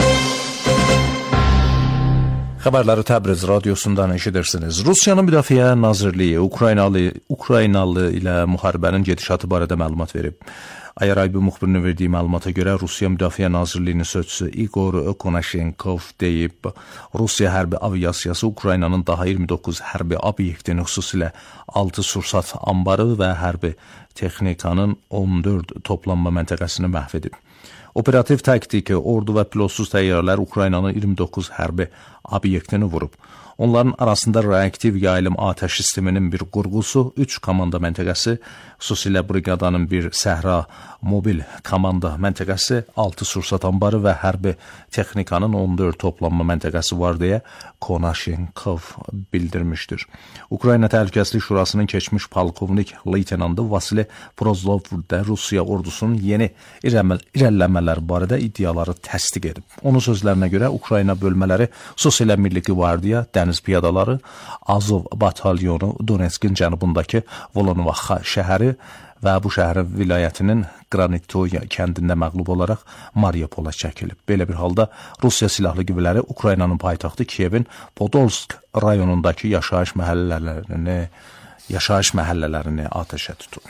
Xəbərləri Təbriz radiosundan eşidirsiniz. Rusiyanın Müdafiə Nazirliyi Ukraynalı, Ukraynalı ilə müharibənin gedişatı barədə məlumat verib. Ayaraybi müxbirinin verdiyi məlumata görə Rusiya Müdafiə Nazirliyinin sözçüsü Igor Konashenkov deyib, Rusiya hərbi aviasiyası Ukraynanın daha iyirmi doqquz hərbi obyektini, xüsusilə altı sursat ambarı və hərbi texnikanın on dörd toplanma məntəqəsini məhv edib. Operativ taktiki, ordu və pilotsuz təyyarələr Ukraynanın iyirmi doqquz hərbi obyektini vurub. Onların arasında reaktiv yayılım atəş sisteminin bir qurğusu, üç komanda məntəqəsi, xüsusilə briqadanın bir səhra mobil komanda məntəqəsi, altı sursat ambarı və hərbi texnikanın on dörd toplanma məntəqəsi var deyə Konashenkov bildirmişdir. Ukrayna Təhlükəsizlik Şurasının keçmiş polkovnik leytenantı Vasili Prozlov da Rusiya ordusunun yeni irəliləmələr barədə iddiaları təsdiq edib. Onun sözlərinə görə Ukrayna bölmələri, xüsusilə Milli Qvardiya, dəniz piyadaları, Azov batalyonu Donetskin cənubundakı Volnovakha şəhəri və bu şəhərin vilayətinin Granitoya kəndində məğlub olaraq Mariupola çəkilib. Belə bir halda Rusiya silahlı qüvvələri Ukraynanın paytaxtı Kiyevin Podolsk rayonundakı yaşayış məhəllələrini, yaşayış məhəllələrini atəşə tutub.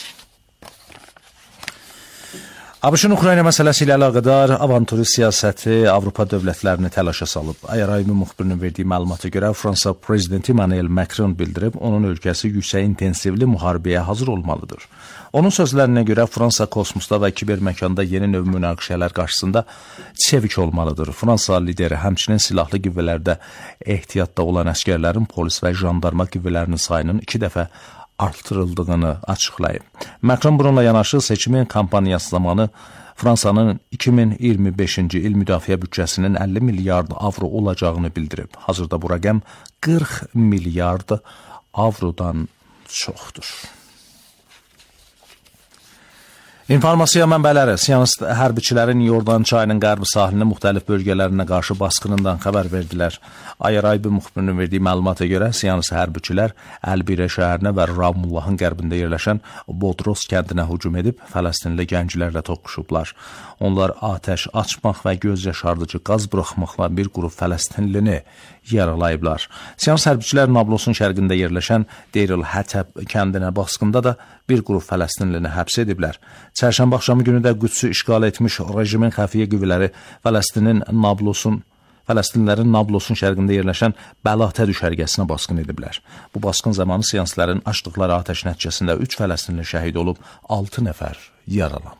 ABŞ-ın Ukrayna məsələsi ilə əlaqədar avanturist siyasəti Avropa dövlətlərini təlaşa salıb. Ayarayımı müxbirinin verdiyi məlumata görə Fransa prezidenti Emmanuel Macron bildirib, onun ölkəsi yüksək intensivli müharibəyə hazır olmalıdır. Onun sözlərinə görə Fransa kosmosda və kiberməkanda yeni növ münaqişələr qarşısında çevik olmalıdır. Fransa lideri həmçinin silahlı qüvvələrdə ehtiyatda olan əskərlərin polis və jandarma qüvvələrinin sayının iki dəfə artırıldığını açıqlayıb. Macron bununla yanaşı seçimin kampaniyası zamanı Fransanın iki min iyirmi beşinci il müdafiə büdcəsinin əlli milyard avro olacağını bildirib. Hazırda bu rəqəm qırx milyard avrodan çoxdur. İnformasiya mənbələri Siyonist hərbiçilərin Yordan çayının qərbi sahilinin müxtəlif bölgələrinə qarşı basqınından xəbər verdilər. Ayaraybi müxbirinin verdiyi məlumata görə Siyonist hərbiçilər Əlbirə şəhərinə və Ramullahın qərbində yerləşən Bodros kəndinə hücum edib, Fələstinli gənclərlə toqquşublar. Onlar atəş açmaq və göz yaşardıcı qaz buraxmaqla bir qrup Fələstinlini yaralayıblar. Siyonist hərbiçilər Nablosun şərqində yerləşən Deir el-Hətəb kəndinə basqında da bir qrup Fələstinlini həbs ediblər. Çərşənbə axşamı günü də Qüdsü işğal etmiş rejimin xəfiyyə qüvvələri Fələstinin Nablosun Fələstinlilərin Nablosun şərqində yerləşən Bəlatə düşərgəsinə basqın ediblər. Bu basqın zamanı siyonistlərin açdıqları atəş nəticəsində üç Fələstinli şəhid olub, altı nəfər yaralanıb.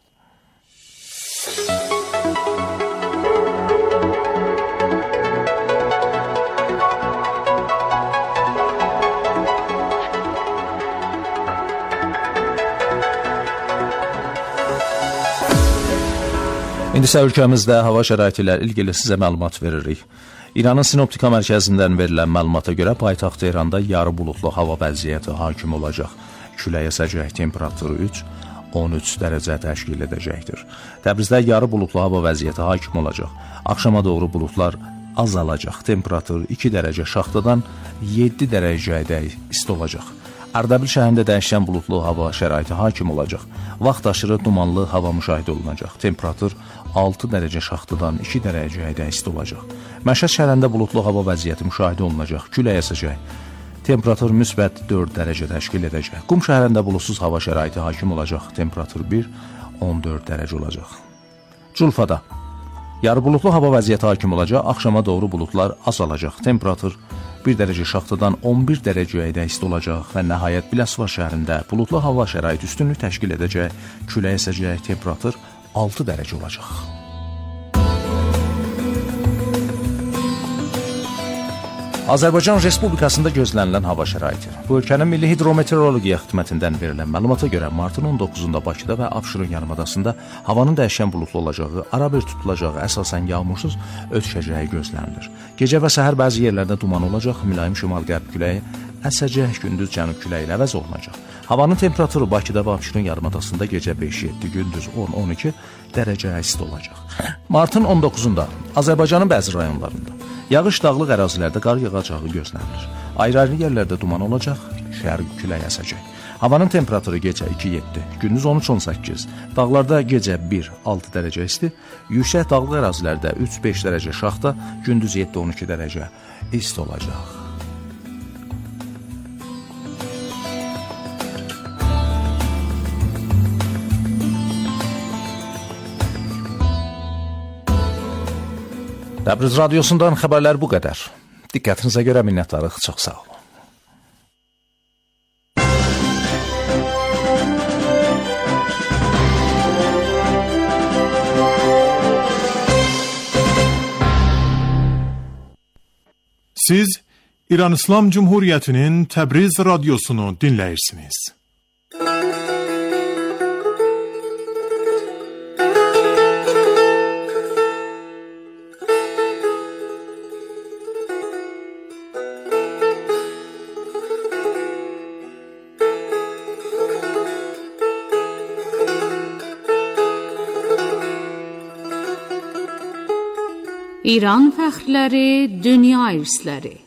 İndi isə ölkəmizdə hava şəraiti ilə ilgili sizə məlumat veririk. İranın Sinoptika mərkəzindən verilən məlumata görə paytaxt Tehranda yarı buludlu hava vəziyyəti hakim olacaq. Küləyə əsəcək, temperaturu üç on üç dərəcə təşkil edəcəkdir. Təbrizdə yarı buludlu hava vəziyyəti hakim olacaq. Axşama doğru buludlar azalacaq. Temperatur iki dərəcə şaxtadan yeddi dərəcəyə isti olacaq. Ərdəbil şəhərində dəyişən buludlu hava şəraiti hakim olacaq. Vaxt aşırı dumanlı hava müşahidə olunacaq. Temperatur altı dərəcə şaxtadan iki dərəcəyə isti olacaq. Məşhəd şəhərində buludlu hava vəziyyəti müşahidə olunacaq. Külək əsəcək. Temperatur müsbət dörd dərəcə təşkil edəcək. Qum şəhərində buludsuz hava şəraiti hakim olacaq. Temperatur bir on dörd dərəcə olacaq. Culfada yarı buludlu hava vəziyyəti hakim olacaq. Axşama doğru buludlar azalacaq. Temperatur bir dərəcə şaxtadan on bir dərəcəyə isti olacaq və nəhayət Biləsuvar şəhərində buludlu hava şəraiti üstünlük təşkil edəcək. Külək əsəcək. Temperatur altı dərəcə olacaq. Azərbaycan Respublikasında gözlənilən hava şəraiti. Bu ölkənin Milli Hidrometeorologiya Xidmətindən verilən məlumata görə martın on doqquzunda Bakıda və Abşeron yarımadasında havanın dəyişən buludlu olacağı, arabir tutulacağı, əsasən yağmursuz ötüşəcəyi gözlənilir. Gecə və səhər bəzi yerlərdə duman olacaq, mülayim şimal-qərb küləyi əsəcək, gündüz cənub küləyi ilə əvəz olunacaq. Havanın temperaturu Bakıda və Abşeron yarımadasında gecə beş yeddi, gündüz on on iki dərəcə isti olacaq. Martın on doqquzunda Azərbaycanın bəzi rayonlarında yağış dağlıq ərazilərdə qar yağacağı gözlənilir. Ayrı-ayrı yerlərdə duman olacaq, şərq külək əsəcək. Havanın temperaturu gecə iki yeddi, gündüz on üç on səkkiz, dağlarda gecə bir altı dərəcə isti, yüksək dağlıq ərazilərdə üç beş dərəcə şaxta, gündüz yeddi on iki dərəcə isti olacaq. Təbriz radiosundan xəbərlər bu qədər. Diqqətinizə görə minnətdarıq. Çox sağ olun. Siz İran İslam Cumhuriyyətinin Təbriz radiosunu dinləyirsiniz. İran fəxrləri, dünya irsləri.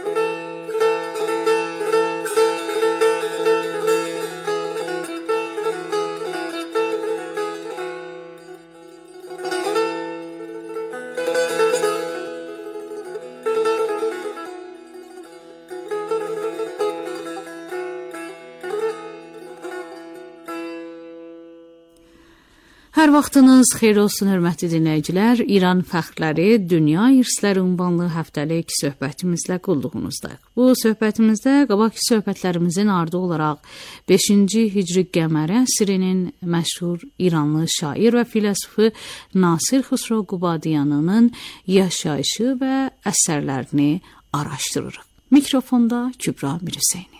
Hər vaxtınız xeyir olsun, hörmətli dinləyicilər. İran fəxrləri, dünya irsləri ünvanlı həftəlik söhbətimizlə qulluğunuzdayıq. Bu söhbətimizdə qabaqki söhbətlərimizin ardı olaraq beşinci Hicri qəməri əsrinin məşhur İranlı şair və filosofu Nasir Xusro Qubadiyanının yaşayışı və əsərlərini araşdırırıq. Mikrofonda Kübra Mirhüseyni.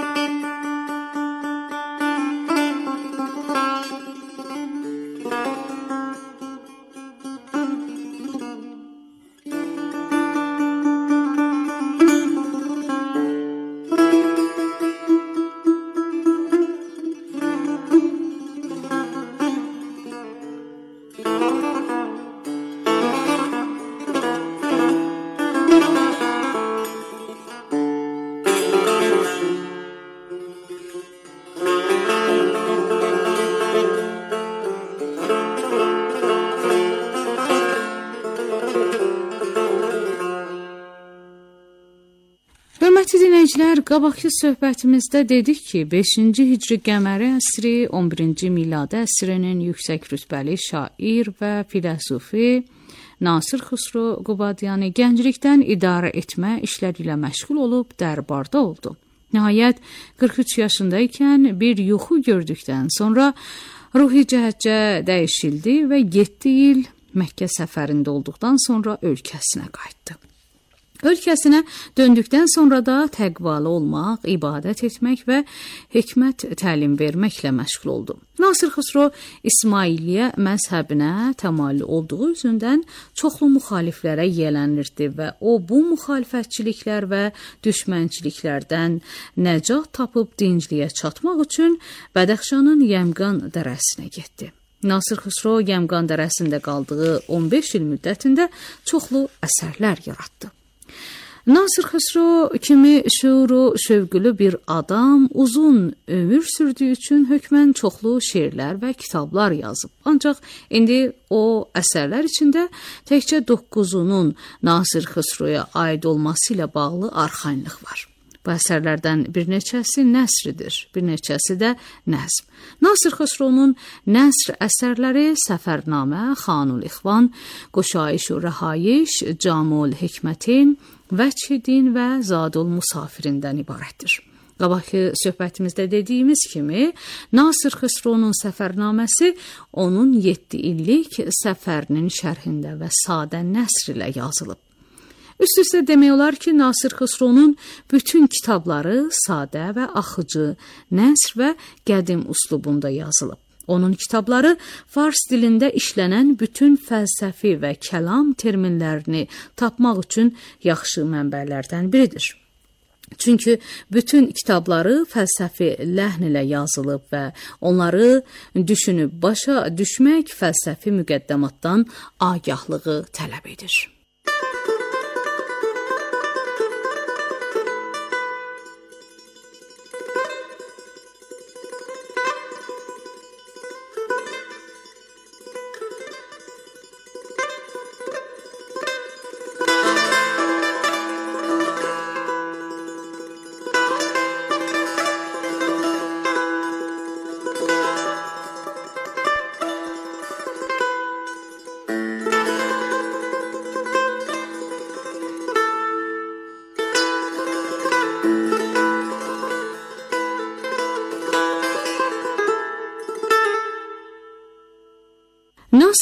Hörmətli dinləyicilər, qabaqki söhbətimizdə dedik ki, beşinci Hicri qəməri əsri on birinci miladi əsrinin yüksək rütbəli şair və filosofi Nasir Xusro Qubadiyani gənclikdən idarə etmə işləri ilə məşğul olub dərbarda oldu. Nəhayət qırx üç yaşındaykən bir yuxu gördükdən sonra ruhi cəhətcə dəyişildi və yeddi il Məkkə səfərində olduqdan sonra ölkəsinə qayıtdı. Ölkəsinə döndükdən sonra da təqvalı olmaq, ibadət etmək və hikmət təlim verməklə məşğul oldu. Nasir Xusro İsmailiyyə məzhəbinə təmayüllü olduğu üzündən çoxlu müxaliflərə yiyələnirdi və o bu müxalifətçiliklər və düşmənçiliklərdən nəcat tapıb dincliyə çatmaq üçün Bədəxşanın Yəmqan dərəsinə getdi. Nasir Xusro Yəmqan dərəsində qaldığı on beş il müddətində çoxlu əsərlər yaratdı. Nasir Xusro kimi şuuru şövqülü bir adam uzun ömür sürdüyü üçün hökmən çoxlu şeirlər və kitablar yazıb. Ancaq indi o əsərlər içində təkcə doqquzunun Nasir Xusroya aid olması ilə bağlı arxayınlıq var. Bu əsərlərdən bir neçəsi nəsridir, bir neçəsi də nəzm. Nasir Xusronun nəsr əsərləri Səfərnamə, Xanul İxvan, Qoşayış-ü Rəhayiş, Camul Hikmətin, Vəçhidin və Zadul Musafirindən ibarətdir. Qabaqki söhbətimizdə dediyimiz kimi, Nasir Xusronun Səfərnaməsi onun yeddi illik səfərinin şərhində və sadə nəsr ilə yazılıb. Üst-üstə demək olar ki, Nasir Xusronun bütün kitabları sadə və axıcı, nəsr və qədim üslubunda yazılıb. Onun kitabları fars dilində işlənən bütün fəlsəfi və kəlam terminlərini tapmaq üçün yaxşı mənbələrdən biridir. Çünki bütün kitabları fəlsəfi ləhn ilə yazılıb və onları düşünüb başa düşmək fəlsəfi müqəddəmatdan agahlığı tələb edir.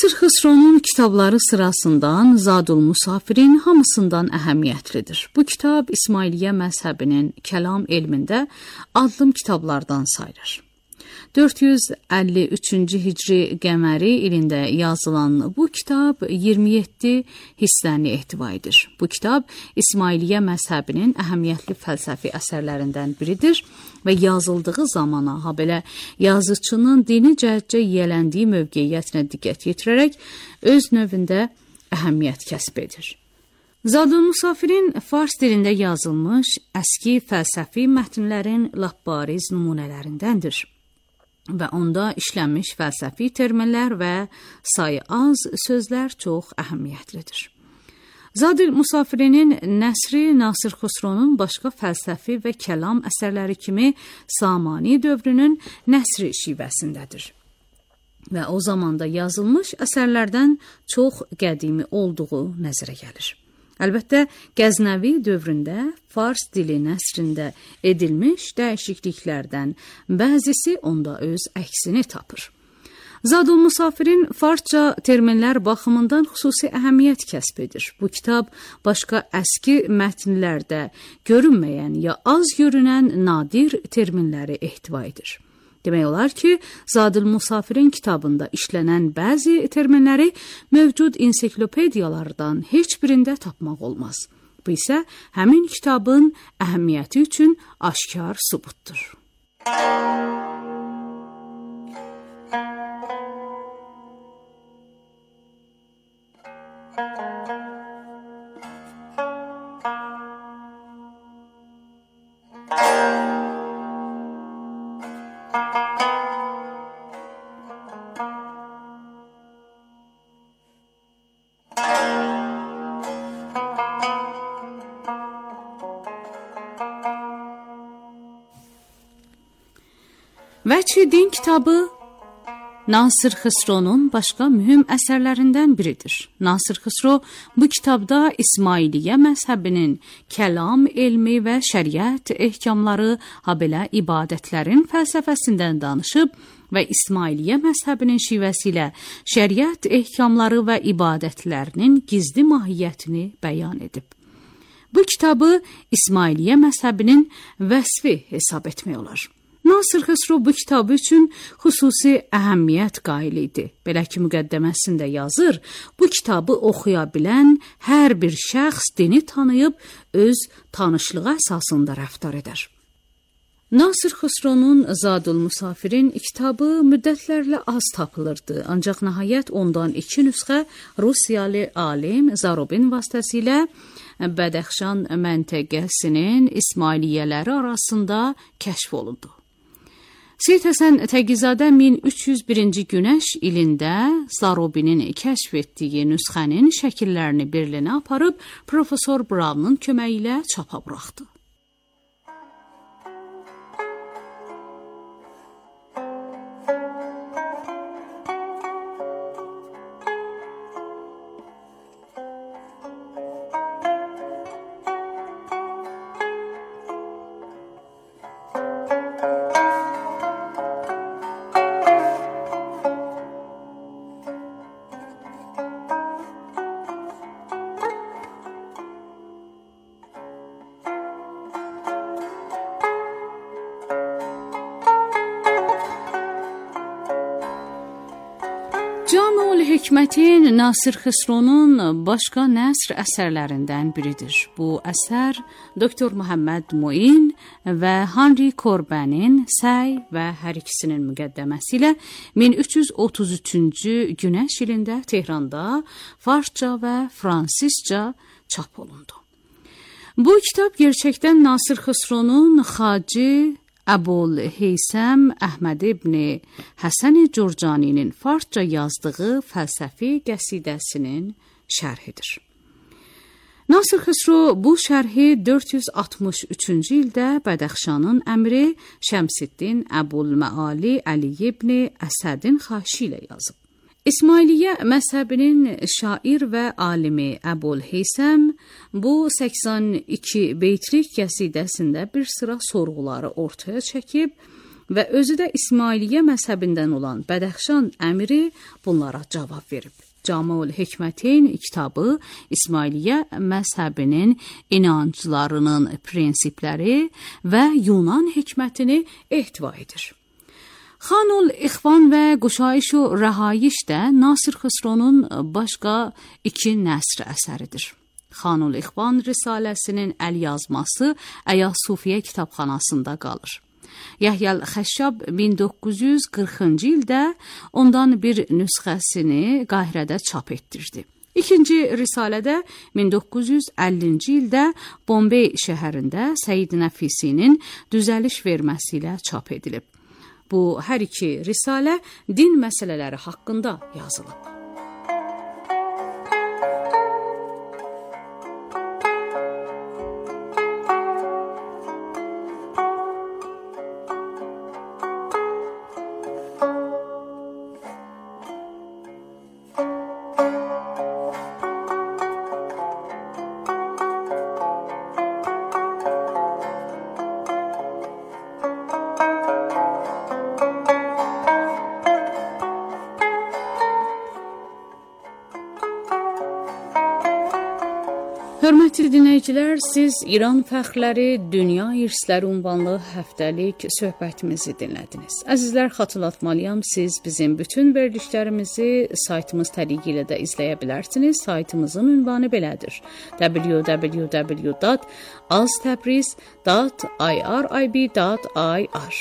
Nasır Xısronun kitabları sırasından Zadul Musafirin hamısından əhəmiyyətlidir. Bu kitab İsmailiyyə məzhəbinin kəlam elmində adlım kitablardan sayılır. dörd yüz əlli üçüncü hicri qəməri ilində yazılan bu kitab iyirmi yeddi hissəni ehtiva edir. Bu kitab İsmailiyyə məzhəbinin əhəmiyyətli fəlsəfi əsərlərindən biridir və yazıldığı zamana, ha belə yazıçının dini cəhətcə yiyələndiyi mövqeyiyyətinə diqqət yetirərək öz növündə əhəmiyyət kəsb edir. Zadul Musafirin fars dilində yazılmış əski fəlsəfi mətnlərin lap bariz nümunələrindəndir və onda işlənmiş fəlsəfi terminlər və sayı az sözlər çox əhəmiyyətlidir. Zadul Musafirinin nəsri Nasır Xusronun başqa fəlsəfi və kəlam əsərləri kimi Samani dövrünün nəsri şivəsindədir və o zamanda yazılmış əsərlərdən çox qədimi olduğu nəzərə gəlir. Əlbəttə, Qəznəvi dövründə fars dili nəsrində edilmiş dəyişikliklərdən bəzisi onda öz əksini tapır. Zadul Musafirin farsça terminlər baxımından xüsusi əhəmiyyət kəsb edir. Bu kitab başqa əski mətnlərdə görünməyən ya az görünən nadir terminləri ehtiva edir. Demək olar ki, Zadul Musafirin kitabında işlənən bəzi terminləri mövcud ensiklopediyalardan heç birində tapmaq olmaz. Bu isə həmin kitabın əhəmiyyəti üçün aşkar sübutdur. Vəçi din kitabı Nasır Xısronun başqa mühüm əsərlərindən biridir. Nasır Xısro bu kitabda İsmailiyyə məzhəbinin kəlam elmi və şəriət ehkamları, habelə ibadətlərin fəlsəfəsindən danışıb və İsmailiyyə məzhəbinin şivəsi ilə şəriət ehkamları və ibadətlərinin gizli mahiyyətini bəyan edib. Bu kitabı İsmailiyyə məzhəbinin vəsfi hesab etmək olar. Nasır Xısro bu kitabı üçün xüsusi əhəmiyyət qail idi. Belə ki, müqəddəməsində yazır, bu kitabı oxuya bilən hər bir şəxs dini tanıyıb öz tanışlığı əsasında rəftar edər. Nasır Xısronun Zadul Musafirin kitabı müddətlərlə az tapılırdı, ancaq nəhayət ondan iki nüsxə Rusiyalı alim Zarubin vasitəsilə Bədəxşan məntəqəsinin İsmailiyyələri arasında kəşf olundu. Seyid Həsən Təqizadə min üç yüz birinci günəş ilində Zarubinin kəşf etdiyi nüsxənin şəkillərini Berlinə aparıb Profesor Brown'un köməyi ilə çapa buraxdı. Cami-ül Hikmətin Nasır Xısronun başqa nəsr əsərlərindən biridir. Bu əsər Doktor Muhammed Muin və Henri Corbenin səy və hər ikisinin müqəddəməsi ilə min üç yüz otuz üçüncü günəş ilində Tehranda farsça və fransızca çap olundu. Bu kitab gerçəkdən Nasır Xısronun Xacı Əbul Heysəm Əhməd ibn Həsən Cürcaninin farsça yazdığı fəlsəfi qəsidəsinin şərhidir. Nasır Xısro bu şərhi dörd yüz altmış üçüncü ildə Bədəxşanın əmri Şəmsiddin Əbul Məali Əli ibn Əsədin xahişi ilə yazıb. İsmailiyyə məzhəbinin şair və alimi Əbul Heysəm bu səksən iki beytlik qəsidəsində bir sıra sorğuları ortaya çəkib və özü də İsmailiyyə məzhəbindən olan Bədəxşan əmiri bunlara cavab verib. Camiül Hikmətin kitabı İsmailiyyə məzhəbinin inanclarının prinsipləri və Yunan hikmətini ehtiva edir. Xanul İxvan və Quşayış-u Rəhayiş də Nasir Xısronun başqa iki nəsr əsəridir. Xanul İxvan risaləsinin əlyazması Əyas-Sufiyyə kitabxanasında qalır. Yahya Xəşşab min doqquz yüz qırxıncı ildə ondan bir nüsxəsini Qahirədə çap etdirdi. İkinci risalədə min doqquz yüz əllinci ildə Bombey şəhərində Səid Nəfisinin düzəliş verməsi ilə çap edilib. Bu hər iki risalə din məsələləri haqqında yazılıb. Hörmətli dinləyicilər, siz İran fəxrləri, dünya irsləri ünvanlı həftəlik söhbətimizi dinlədiniz. Əzizlər, xatırlatmalıyam, siz bizim bütün verilişlərimizi saytımız təliqi ilə də izləyə bilərsiniz. Saytımızın ünvanı belədir: w w w dot aztabriz dot irib dot i r.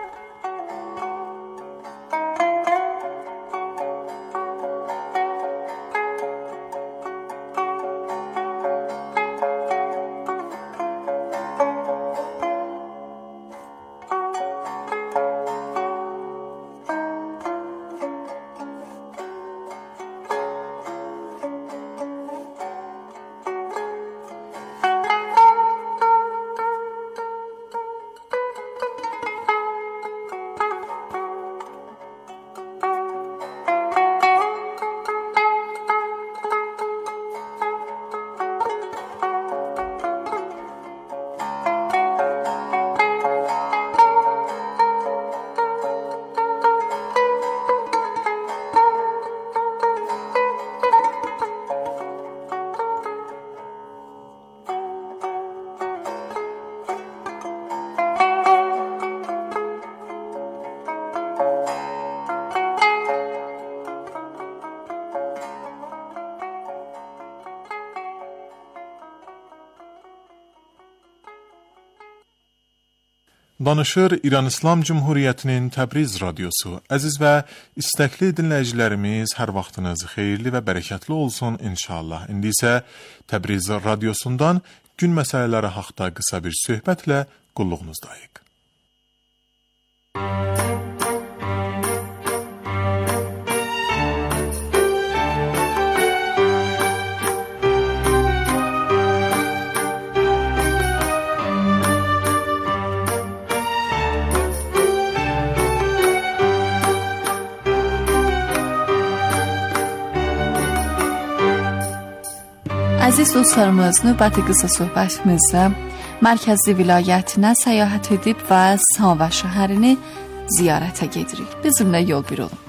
Danışır İran İslam Cumhuriyyətinin Təbriz radiosu. Əziz və istəkli dinləyicilərimiz, hər vaxtınız xeyirli və bərəkətli olsun inşallah. İndi isə Təbriz radiosundan gün məsələləri haqqında qısa bir söhbətlə qulluğunuzdayıq. Əziz dostlarımız, növbəti qısa söhbətimizdə mərkəzi vilayətinə səyahət edib və Sava şəhərini ziyarətə gedirik. Bizimlə yol bir olun.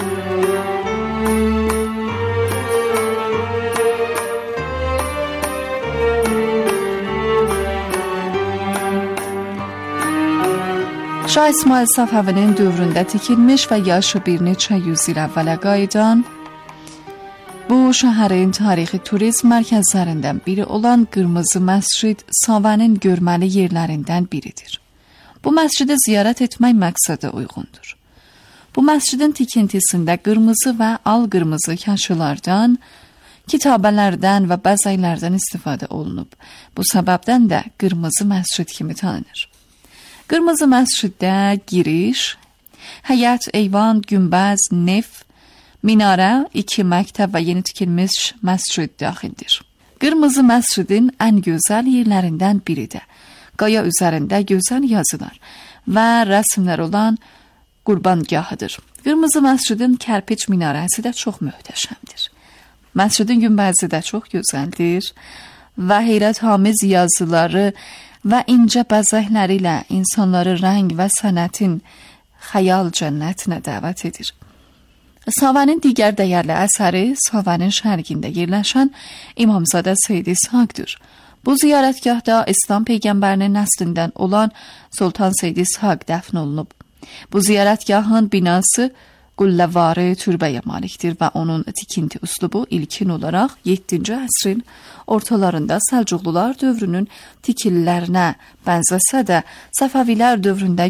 Şah İsmail Səfəvinin dövründə tikilmiş və yaşı bir neçə yüz il əvvələ qayıdan bu şəhərin tarixi turizm mərkəzlərindən biri olan Qırmızı Məscid Savənin görməli yerlərindən biridir. Bu məscidi ziyarət etmək məqsədə uyğundur. Bu məscidin tikintisində qırmızı və al qırmızı kaşılardan, kitabələrdən və bəzəklərdən istifadə olunub. Bu səbəbdən də Qırmızı Məscid kimi tanınır. Qırmızı Məsciddə giriş, həyət, eyvan, günbəz, nef, minarə, iki məktəb və yeni tikilmiş məscid daxildir. Qırmızı məscidin ən gözəl yerlərindən biridir. Qaya üzərində gözəl yazılar və rəsmlər olan qurbangahıdır. Qırmızı məscidin kərpiç minarəsi də çox möhtəşəmdir. Məscidin günbəzi də çox gözəldir və heyrətamiz yazıları və incə bəzəkləri ilə insanları rəng və sənətin xəyal cənnətinə dəvət edir. Savənin digər dəyərli əsəri Savənin şərqində yerləşən İmamzadə Seyyid İshaqdır. Bu ziyarətgahda İslam Peyğəmbərinin nəslindən olan Sultan Seyyid İshaq dəfn olunub. Bu ziyarətgahın binası qulləvarı türbəyə malikdir və onun tikinti üslubu ilkin olaraq yeddinci əsrin ortalarında Səlcuqlular dövrünün tikililərinə bənzəsə də, Səfəvilər dövründə